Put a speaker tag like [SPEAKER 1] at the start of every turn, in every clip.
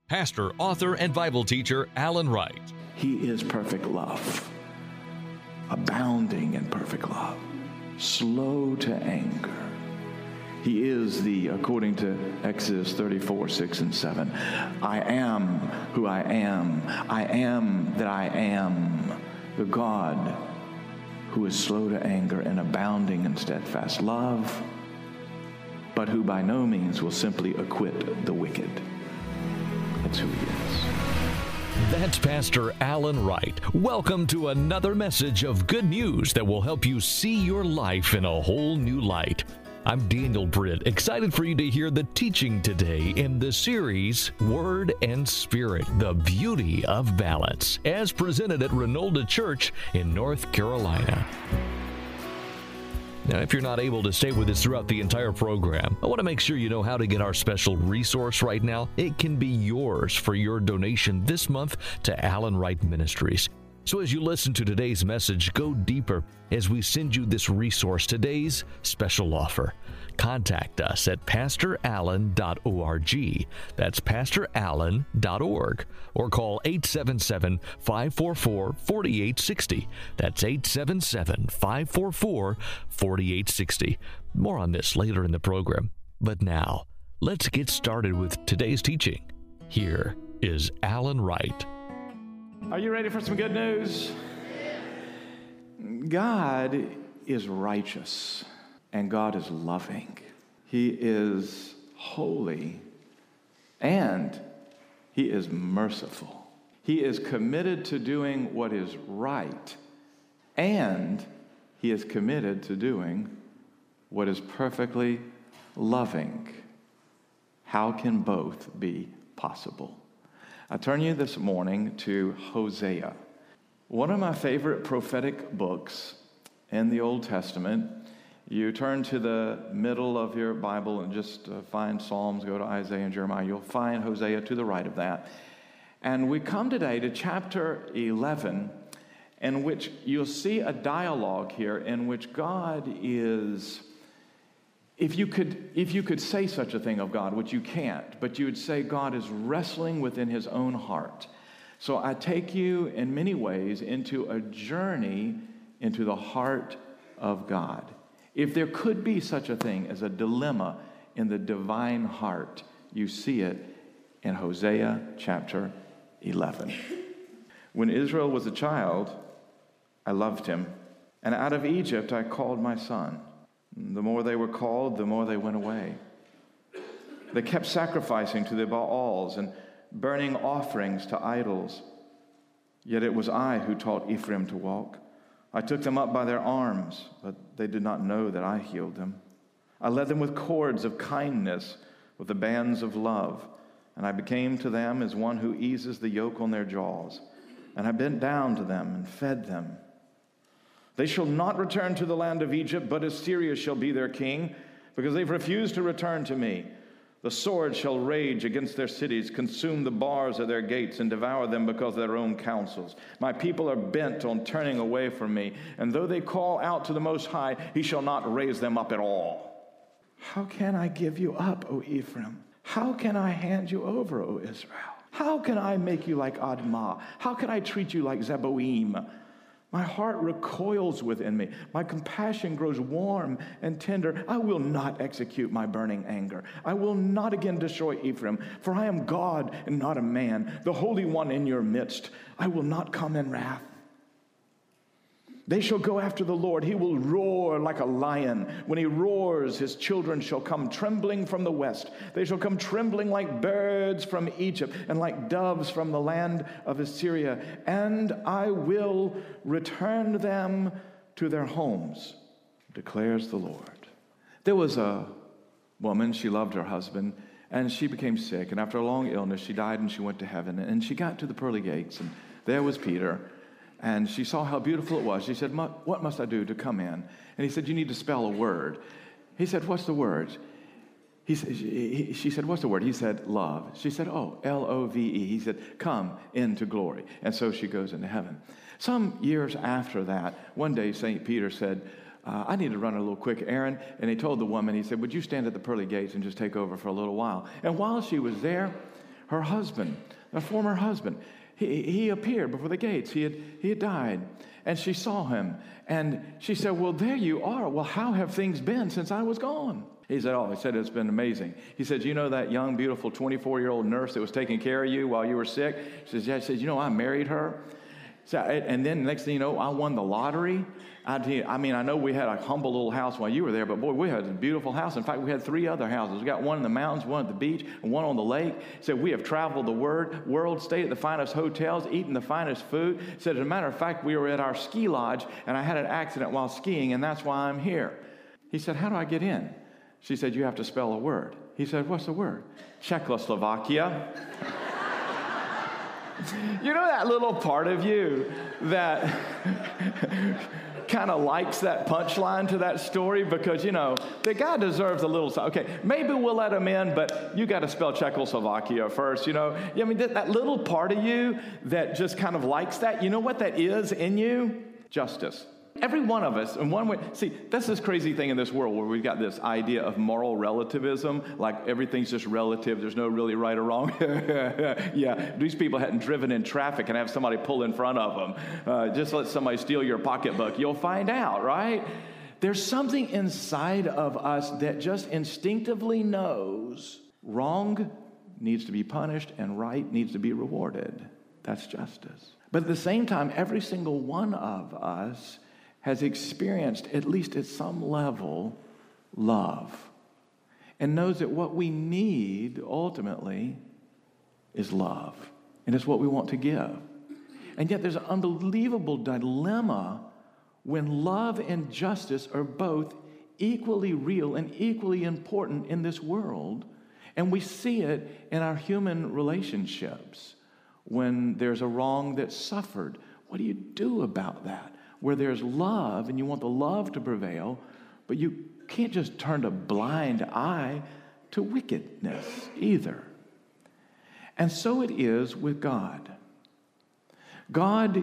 [SPEAKER 1] pastor, author, and Bible teacher Alan Wright.
[SPEAKER 2] He is perfect love, abounding in perfect love, slow to anger. He is according to Exodus 34, 6 and 7, I am who I am that I am, the God who is slow to anger and abounding in steadfast love, but who by no means will simply acquit the wicked. That's who he is.
[SPEAKER 1] That's Pastor Alan Wright. Welcome to another message of good news that will help you see your life in a whole new light. I'm Daniel Britt, excited for you to hear the teaching today in the series Word and Spirit, the Beauty of Balance, as presented at Renolda Church in North Carolina. Now, if you're not able to stay with us throughout the entire program, I want to make sure you know how to get our special resource right now. It can be yours for your donation this month to Alan Wright Ministries. So as you listen to today's message, go deeper as we send you this resource, today's special offer. Contact us at pastorallen.org. That's pastorallen.org. Or call 877-544-4860. That's 877-544-4860. More on this later in the program. But now, let's get started with today's teaching. Here is Alan Wright.
[SPEAKER 2] Are you ready for some good news? God is righteous and God is loving. He is holy and He is merciful. He is committed to doing what is right and He is committed to doing what is perfectly loving. How can both be possible? I turn you this morning to Hosea, one of my favorite prophetic books in the Old Testament. You turn to the middle of your Bible and just find Psalms, go to Isaiah and Jeremiah. You'll find Hosea to the right of that. And we come today to chapter 11, in which you'll see a dialogue here in which God is... If you could say such a thing of God, which you can't, but you would say God is wrestling within His own heart. So I take you in many ways into a journey into the heart of God. If there could be such a thing as a dilemma in the divine heart, you see it in Hosea chapter 11. When Israel was a child, I loved him, and out of Egypt I called my son. The more they were called, the more they went away. They kept sacrificing to the Baals and burning offerings to idols. Yet it was I who taught Ephraim to walk. I took them up by their arms, but they did not know that I healed them. I led them with cords of kindness, with the bands of love, and I became to them as one who eases the yoke on their jaws. And I bent down to them and fed them. They shall not return to the land of Egypt, but Assyria shall be their king, because they've refused to return to me. The sword shall rage against their cities, consume the bars of their gates, and devour them because of their own counsels. My people are bent on turning away from me, and though they call out to the Most High, He shall not raise them up at all. How can I give you up, O Ephraim? How can I hand you over, O Israel? How can I make you like Admah? How can I treat you like Zeboim? My heart recoils within me. My compassion grows warm and tender. I will not execute my burning anger. I will not again destroy Ephraim, for I am God and not a man, the Holy One in your midst. I will not come in wrath. They shall go after the Lord. He will roar like a lion. When He roars, His children shall come trembling from the west. They shall come trembling like birds from Egypt and like doves from the land of Assyria. And I will return them to their homes, declares the Lord. There was a woman, she loved her husband, and she became sick. And after a long illness, she died and she went to heaven. And she got to the pearly gates, and there was Peter. And she saw how beautiful it was. She said, what must I do to come in? And he said, you need to spell a word. He said, what's the word? She said, what's the word? He said, love. She said, oh, L-O-V-E. He said, come into glory. And so she goes into heaven. Some years after that, one day St. Peter said, I need to run a little quick errand. And he told the woman, he said, would you stand at the pearly gates and just take over for a little while? And while she was there, her husband, a former husband, he appeared before the gates. He had died. And she saw him. And she said, well, there you are. Well, how have things been since I was gone? He said, it's been amazing. He said, you know that young, beautiful 24-year-old nurse that was taking care of you while you were sick? She says, yeah. He says, you know, I married her. So, and then next thing you know, I won the lottery. I mean, I know we had a humble little house while you were there, but boy, we had a beautiful house. In fact, we had 3 other houses. We got one in the mountains, one at the beach, and one on the lake. Said we have traveled the world, stayed at the finest hotels, eaten the finest food. Said, as a matter of fact, we were at our ski lodge, and I had an accident while skiing, and that's why I'm here. He said, how do I get in? She said, you have to spell a word. He said, what's the word? Czechoslovakia. You know that little part of you that kind of likes that punchline to that story because, you know, the guy deserves a little, okay, maybe we'll let him in, but you got to spell Czechoslovakia first, you know. I mean, that little part of you that just kind of likes that, you know what that is in you? Justice. Every one of us, in one way, see, that's this crazy thing in this world where we've got this idea of moral relativism, like everything's just relative, there's no really right or wrong. Yeah, these people hadn't driven in traffic and have somebody pull in front of them. Just let somebody steal your pocketbook, you'll find out, right? There's something inside of us that just instinctively knows wrong needs to be punished and right needs to be rewarded. That's justice. But at the same time, every single one of us has experienced, at least at some level, love. And knows that what we need, ultimately, is love. And it's what we want to give. And yet there's an unbelievable dilemma when love and justice are both equally real and equally important in this world. And we see it in our human relationships. When there's a wrong that's suffered, what do you do about that? Where there's love and you want the love to prevail, but you can't just turn a blind eye to wickedness either. And so it is with God. God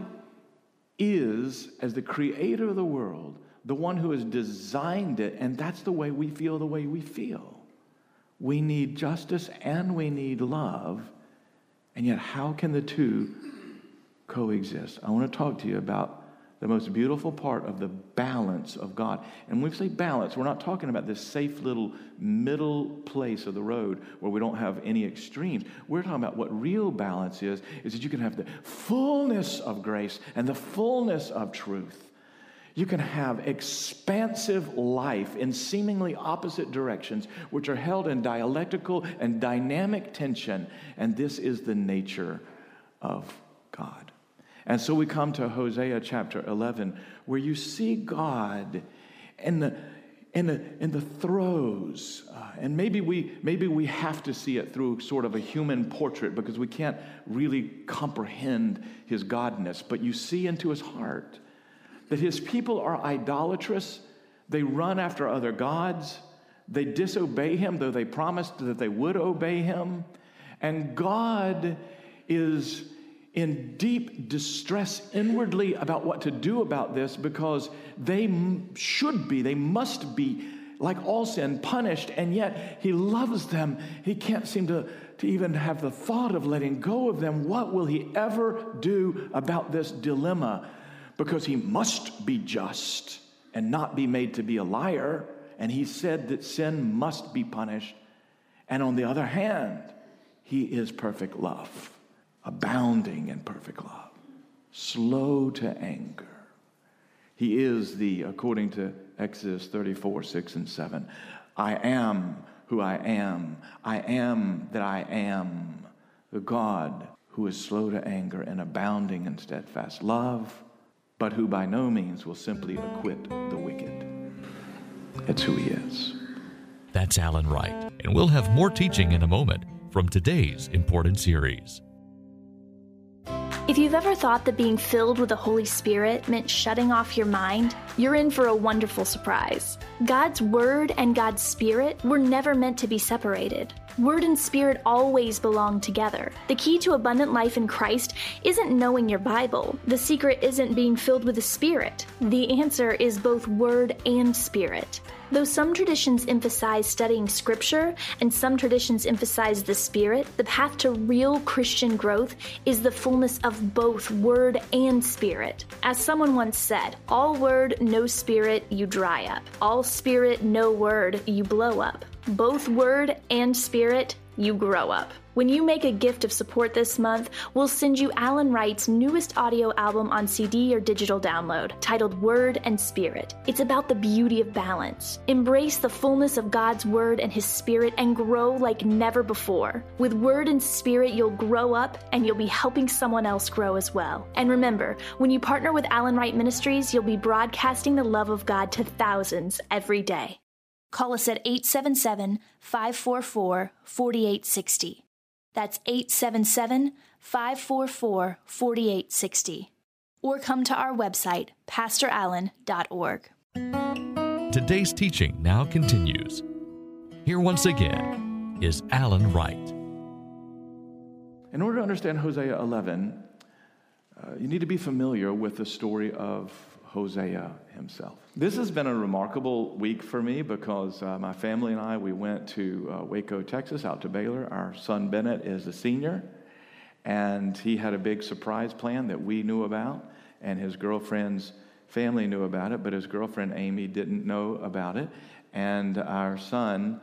[SPEAKER 2] is, as the creator of the world, the one who has designed it, and that's the way we feel the way we feel. We need justice and we need love, and yet how can the two coexist? I want to talk to you about the most beautiful part of the balance of God. And when we say balance, we're not talking about this safe little middle place of the road where we don't have any extremes. We're talking about what real balance is that you can have the fullness of grace and the fullness of truth. You can have expansive life in seemingly opposite directions, which are held in dialectical and dynamic tension. And this is the nature of God. And so we come to Hosea chapter 11, where you see God in the throes, and maybe we have to see it through sort of a human portrait because we can't really comprehend his godness. But you see into his heart that his people are idolatrous. They run after other gods. They disobey him, though they promised that they would obey him. And God is in deep distress inwardly about what to do about this because they must be, like all sin, punished, and yet he loves them. He can't seem to even have the thought of letting go of them. What will he ever do about this dilemma? Because he must be just and not be made to be a liar, and he said that sin must be punished. And on the other hand, he is perfect love. Abounding in perfect love, slow to anger. He is according to Exodus 34, 6 and 7, I am who I am that I am, the God who is slow to anger and abounding in steadfast love, but who by no means will simply acquit the wicked. That's who he is.
[SPEAKER 1] That's Alan Wright, and we'll have more teaching in a moment from today's important series.
[SPEAKER 3] If you've ever thought that being filled with the Holy Spirit meant shutting off your mind, you're in for a wonderful surprise. God's Word and God's Spirit were never meant to be separated. Word and spirit always belong together. The key to abundant life in Christ isn't knowing your Bible. The secret isn't being filled with the Spirit. The answer is both Word and Spirit. Though some traditions emphasize studying Scripture and some traditions emphasize the Spirit, the path to real Christian growth is the fullness of both Word and Spirit. As someone once said, all Word, no Spirit, you dry up. All Spirit, no Word, you blow up. Both Word and Spirit, you grow up. When you make a gift of support this month, we'll send you Alan Wright's newest audio album on CD or digital download, titled Word and Spirit. It's about the beauty of balance. Embrace the fullness of God's Word and His Spirit and grow like never before. With Word and Spirit, you'll grow up and you'll be helping someone else grow as well. And remember, when you partner with Alan Wright Ministries, you'll be broadcasting the love of God to thousands every day. Call us at 877-544-4860. That's 877-544-4860. Or come to our website, pastorallen.org.
[SPEAKER 1] Today's teaching now continues. Here once again is Alan Wright.
[SPEAKER 2] In order to understand Hosea 11, you need to be familiar with the story of Hosea himself. This has been a remarkable week for me because my family and I, we went to Waco, Texas, out to Baylor. Our son Bennett is a senior, and he had a big surprise plan that we knew about, and his girlfriend's family knew about it, but his girlfriend Amy didn't know about it. And our son,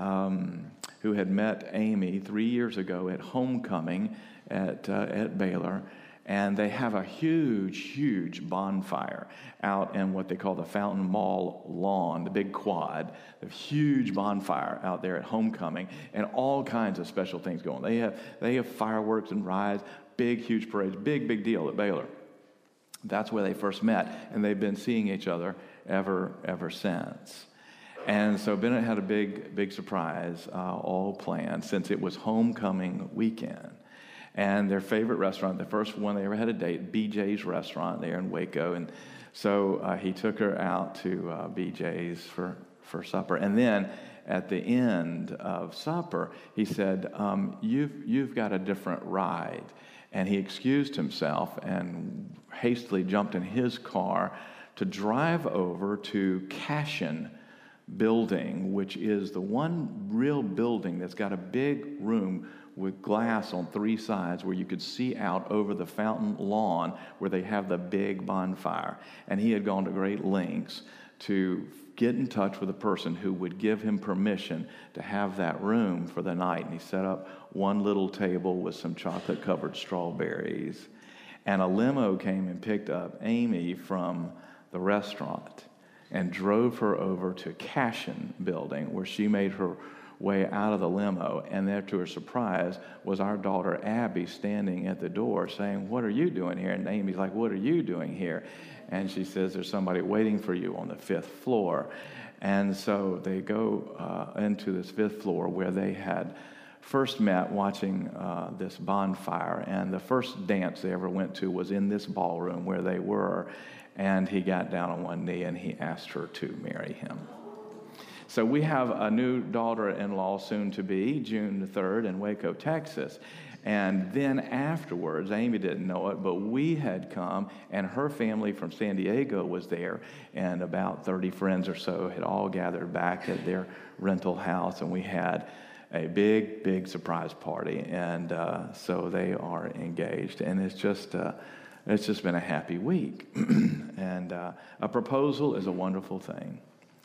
[SPEAKER 2] who had met Amy 3 years ago at homecoming at Baylor, and they have a huge bonfire out in what they call the Fountain Mall lawn, the big quad. A huge bonfire out there at homecoming, and all kinds of special things going. They have fireworks and rides, huge parades, big deal at Baylor. That's where they first met, and they've been seeing each other ever since. And so Bennett had a big surprise all planned since it was homecoming weekend. And their favorite restaurant, the first one they ever had a date, BJ's restaurant there in Waco. And so he took her out to BJ's for supper. And then at the end of supper, he said, you've got a different ride. And he excused himself and hastily jumped in his car to drive over to Cashin Building, which is the one real building that's got a big room with glass on three sides where you could see out over the fountain lawn where they have the big bonfire. And he had gone to great lengths to get in touch with a person who would give him permission to have that room for the night. And he set up one little table with some chocolate-covered strawberries. And a limo came and picked up Amy from the restaurant and drove her over to Cashin Building, where she made her way out of the limo, and there, to her surprise, was our daughter Abby standing at the door saying, "What are you doing here?" And Amy's like, "What are you doing here?" And she says, "There's somebody waiting for you on the 5th floor." And so they go into this 5th floor where they had first met watching this bonfire, and the first dance they ever went to was in this ballroom where they were, and he got down on one knee and he asked her to marry him. So we have a new daughter-in-law soon to be, June the 3rd in Waco, Texas. And then afterwards, Amy didn't know it, but we had come, and her family from San Diego was there, and about 30 friends or so had all gathered back at their rental house, and we had a big surprise party. And so they are engaged, and it's just been a happy week. And a proposal is a wonderful thing.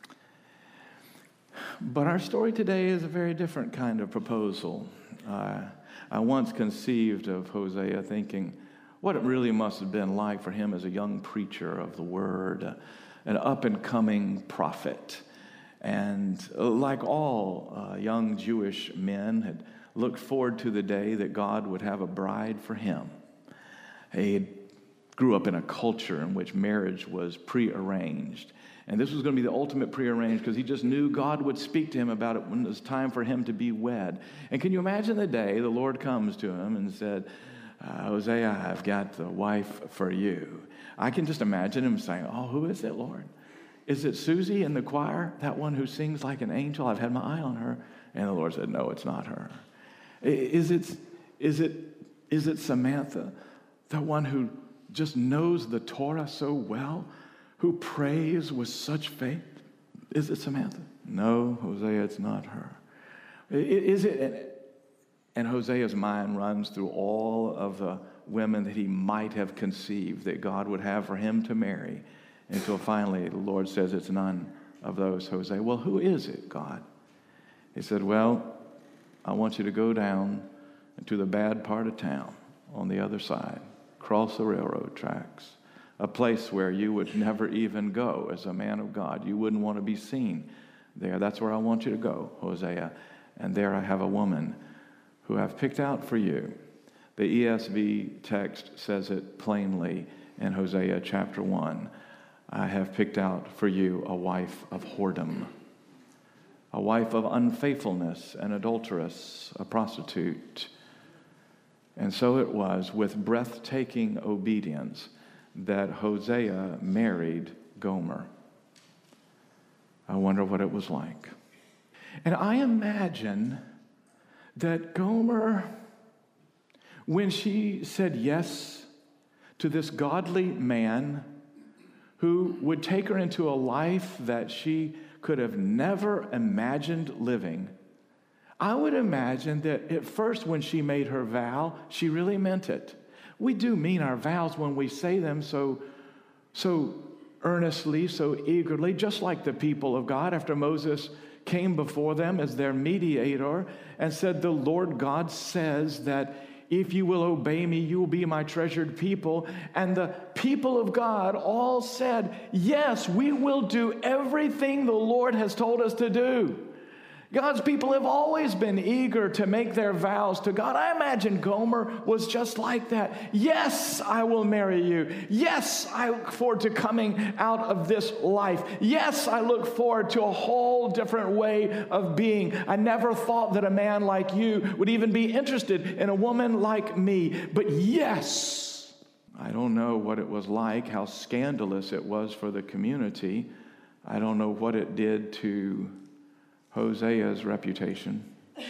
[SPEAKER 2] But our story today is a very different kind of proposal. I once conceived of Hosea thinking what it really must have been like for him as a young preacher of the word, an up-and-coming prophet. And like all young Jewish men, had looked forward to the day that God would have a bride for him. He grew up in a culture in which marriage was prearranged. And this was going to be the ultimate prearranged because he just knew God would speak to him about it when it was time for him to be wed. And can you imagine the day the Lord comes to him and said, "Hosea, I've got the wife for you." I can just imagine him saying, "Oh, who is it, Lord? Is it Susie in the choir, that one who sings like an angel? I've had my eye on her, And the Lord said, no, it's not her. Is it Samantha, the one who just knows the Torah so well, who prays with such faith? Is it Samantha? No, Hosea, it's not her. Is it? And Hosea's mind runs through all of the women that he might have conceived that God would have for him to marry, until finally the Lord says it's none of those. Hosea, well, who is it, God? He said, well, I want you to go down to the bad part of town on the other side, cross the railroad tracks, a place where you would never even go as a man of God. You wouldn't want to be seen there. That's where I want you to go, Hosea. And there I have a woman who I've picked out for you. The ESV text says it plainly in Hosea chapter 1. I have picked out for you a wife of whoredom, a wife of unfaithfulness, an adulteress, a prostitute. And so it was with breathtaking obedience that Hosea married Gomer. I wonder what it was like. And I imagine that Gomer, when she said yes to this godly man who would take her into a life that she could have never imagined living, I would imagine that at first when she made her vow, she really meant it. We do mean our vows when we say them so earnestly, so eagerly, just like the people of God after Moses came before them as their mediator and said, the Lord God says that if you will obey me, you will be my treasured people. And the people of God all said, yes, we will do everything the Lord has told us to do. God's people have always been eager to make their vows to God. I imagine Gomer was just like that. Yes, I will marry you. Yes, I look forward to coming out of this life. Yes, I look forward to a whole different way of being. I never thought that a man like you would even be interested in a woman like me. But yes, I don't know what it was like, how scandalous it was for the community. I don't know what it did to Hosea's reputation.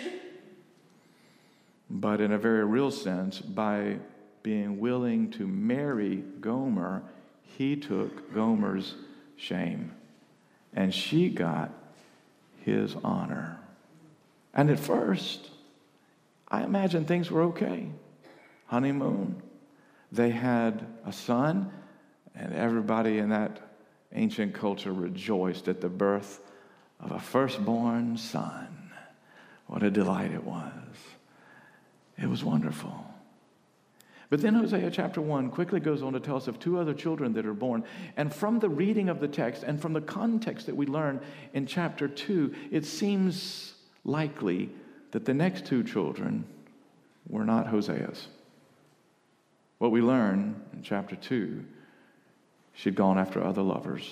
[SPEAKER 2] But in a very real sense, by being willing to marry Gomer, he took Gomer's shame, and she got his honor. And at first, I imagine things were okay. Honeymoon. They had a son, and everybody in that ancient culture rejoiced at the birth of a firstborn son. What a delight it was. It was wonderful. But then Hosea chapter 1 quickly goes on to tell us of two other children that are born. And from the reading of the text and from the context that we learn in chapter 2, it seems likely that the next two children were not Hosea's. What we learn in chapter 2, she'd gone after other lovers.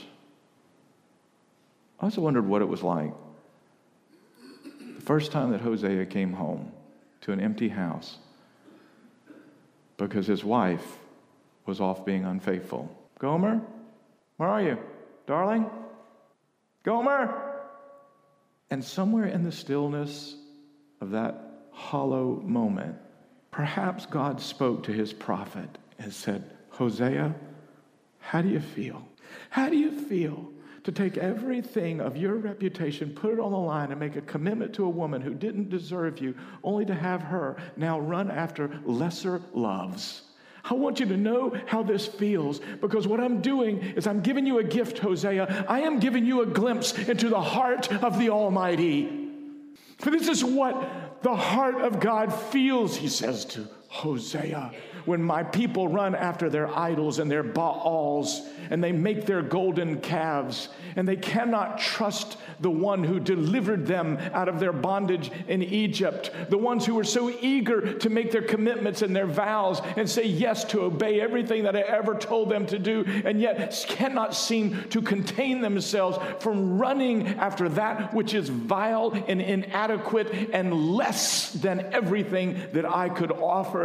[SPEAKER 2] I also wondered what it was like the first time that Hosea came home to an empty house because his wife was off being unfaithful. Gomer, where are you, darling? Gomer! And somewhere in the stillness of that hollow moment, perhaps God spoke to his prophet and said, Hosea, how do you feel? How do you feel to take everything of your reputation, put it on the line, and make a commitment to a woman who didn't deserve you, only to have her now run after lesser loves? I want you to know how this feels, because what I'm doing is I'm giving you a gift, Hosea. I am giving you a glimpse into the heart of the Almighty. For this is what the heart of God feels, he says to Hosea, when my people run after their idols and their Baals, and they make their golden calves, and they cannot trust the one who delivered them out of their bondage in Egypt, the ones who were so eager to make their commitments and their vows and say yes to obey everything that I ever told them to do, and yet cannot seem to contain themselves from running after that which is vile and inadequate and less than everything that I could offer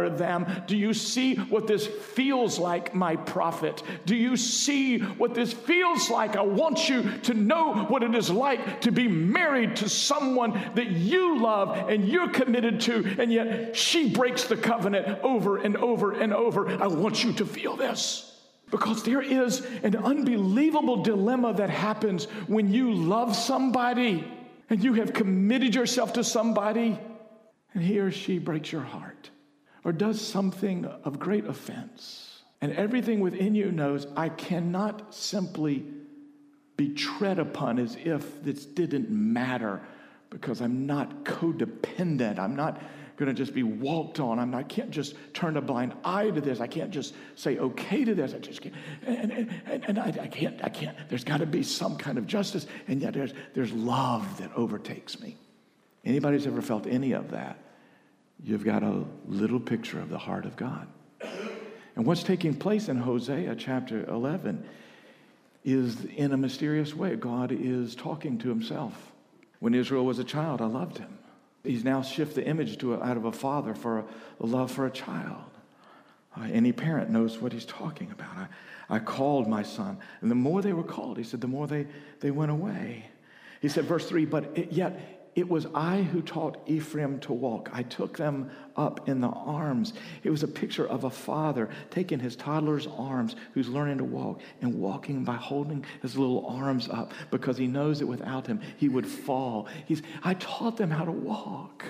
[SPEAKER 2] water them. Do you see what this feels like, my prophet? Do you see what this feels like? I want you to know what it is like to be married to someone that you love and you're committed to, and yet she breaks the covenant over and over and over. I want you to feel this. Because there is an unbelievable dilemma that happens when you love somebody and you have committed yourself to somebody and he or she breaks your heart or does something of great offense. And everything within you knows, I cannot simply be tread upon as if this didn't matter because I'm not codependent. I'm not going to just be walked on. I can't just turn a blind eye to this. I can't just say okay to this. I just can't. And I can't. There's got to be some kind of justice. And yet there's love that overtakes me. Anybody's ever felt any of that? You've got a little picture of the heart of God. And what's taking place in Hosea chapter 11 is in a mysterious way. God is talking to himself. When Israel was a child, I loved him. He's now shifted the image out of a father for a love for a child. Any parent knows what he's talking about. I called my son. And the more they were called, he said, the more they went away. He said, verse 3, yet it was I who taught Ephraim to walk. I took them up in the arms. It was a picture of a father taking his toddler's arms who's learning to walk and walking by holding his little arms up because he knows that without him he would fall. I taught them how to walk.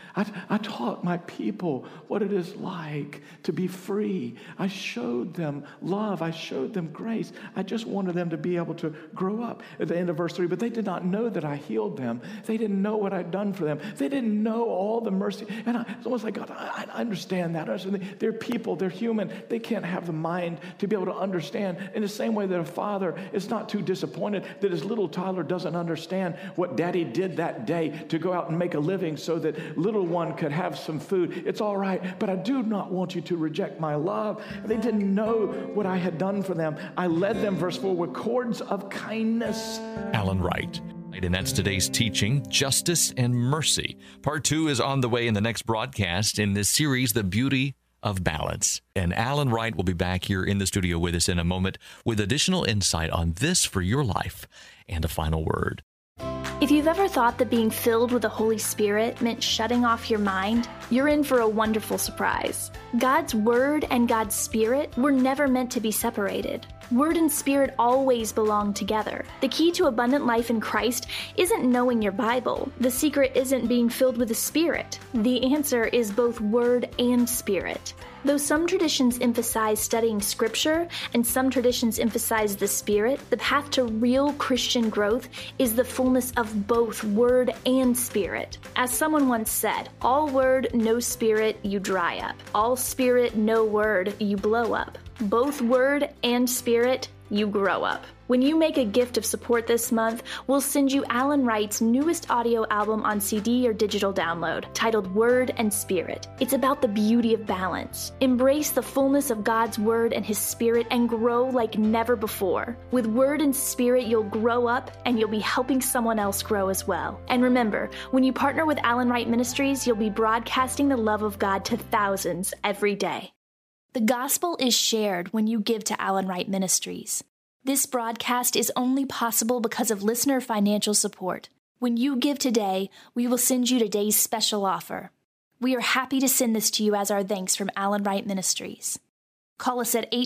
[SPEAKER 2] I taught my people what it is like to be free. I showed them love. I showed them grace. I just wanted them to be able to grow up. At the end of verse 3, but they did not know that I healed them. They didn't know what I'd done for them. They didn't know all the mercy. And it's almost like, God, I understand that. They're people. They're human. They can't have the mind to be able to understand in the same way that a father is not too disappointed that his little toddler doesn't understand what daddy did that day to go out and make a living so that little one could have some food. It's all right, but I do not want you to reject my love. They didn't know what I had done for them. I led them, verse 4, with cords of kindness.
[SPEAKER 1] Alan Wright. And that's today's teaching, Justice and Mercy. Part 2 is on the way in the next broadcast in this series, The Beauty of Balance. And Alan Wright will be back here in the studio with us in a moment with additional insight on this for your life and a final word.
[SPEAKER 3] If you've ever thought that being filled with the Holy Spirit meant shutting off your mind, you're in for a wonderful surprise. God's Word and God's Spirit were never meant to be separated. Word and Spirit always belong together. The key to abundant life in Christ isn't knowing your Bible. The secret isn't being filled with the Spirit. The answer is both Word and Spirit. Though some traditions emphasize studying Scripture and some traditions emphasize the Spirit, the path to real Christian growth is the fullness of both Word and Spirit. As someone once said, all Word, no Spirit, you dry up. All Spirit, no Word, you blow up. Both Word and Spirit, you grow up. When you make a gift of support this month, we'll send you Alan Wright's newest audio album on CD or digital download, titled Word and Spirit. It's about the beauty of balance. Embrace the fullness of God's Word and His Spirit and grow like never before. With Word and Spirit, you'll grow up and you'll be helping someone else grow as well. And remember, when you partner with Alan Wright Ministries, you'll be broadcasting the love of God to thousands every day. The gospel is shared when you give to Alan Wright Ministries. This broadcast is only possible because of listener financial support. When you give today, we will send you today's special offer. We are happy to send this to you as our thanks from Alan Wright Ministries. Call us at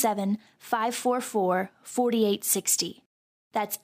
[SPEAKER 3] 877-544-4860. That's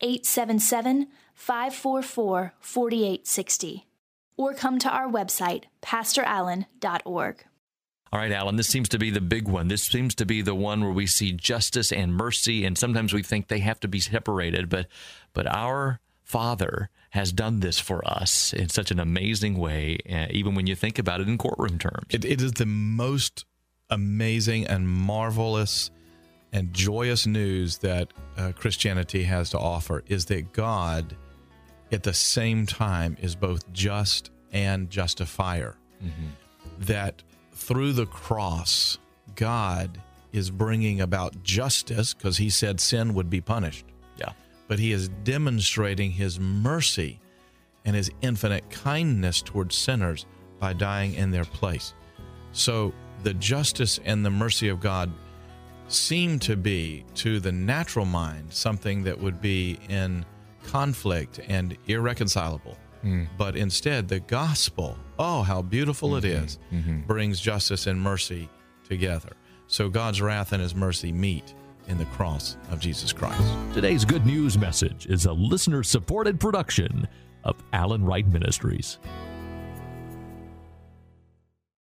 [SPEAKER 3] 877-544-4860. Or come to our website, pastorallen.org.
[SPEAKER 1] All right, Alan, this seems to be the big one. This seems to be the one where we see justice and mercy, and sometimes we think they have to be separated, but our Father has done this for us in such an amazing way, even when you think about it in courtroom terms.
[SPEAKER 4] It is the most amazing and marvelous and joyous news that Christianity has to offer, is that God, at the same time, is both just and justifier. Mm-hmm. That through the cross, God is bringing about justice because he said sin would be punished.
[SPEAKER 1] Yeah.
[SPEAKER 4] But he is demonstrating his mercy and his infinite kindness towards sinners by dying in their place. So the justice and the mercy of God seem to be, to the natural mind, something that would be in conflict and irreconcilable. But instead, the gospel, oh, how beautiful it is, brings justice and mercy together. So God's wrath and his mercy meet in the cross of Jesus Christ.
[SPEAKER 1] Today's Good News message is a listener-supported production of Alan Wright Ministries.